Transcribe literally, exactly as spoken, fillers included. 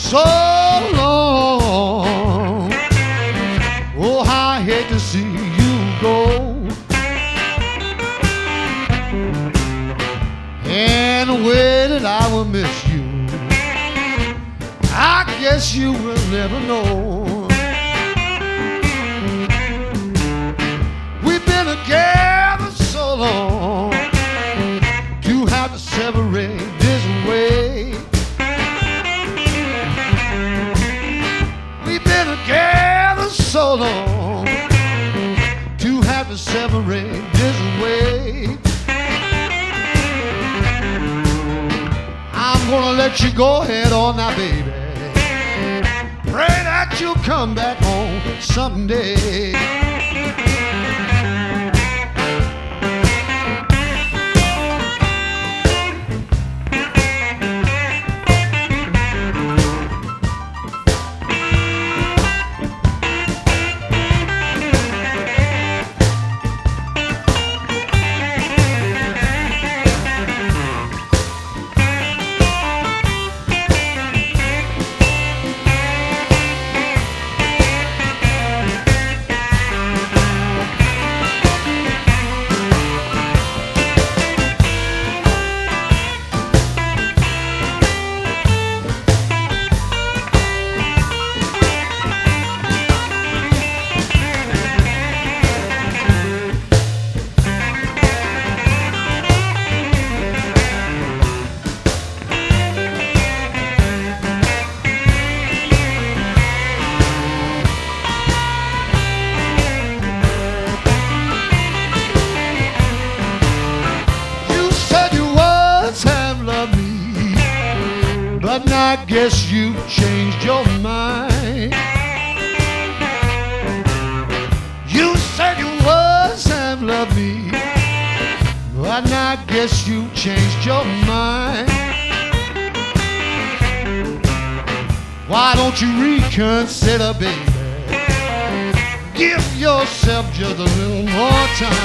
so long. Oh, how I hate to see you go. And the way that I will miss you, I guess you will never know. We've been together so long, to have to separate this way. We've been together so long, to have to separate this way. I'm gonna let you go ahead on now, baby. Pray that you'll come back home someday. But I guess you changed your mind. You said you was have loved me, but I guess you changed your mind. Why don't you reconsider, baby? Give yourself just a little more time.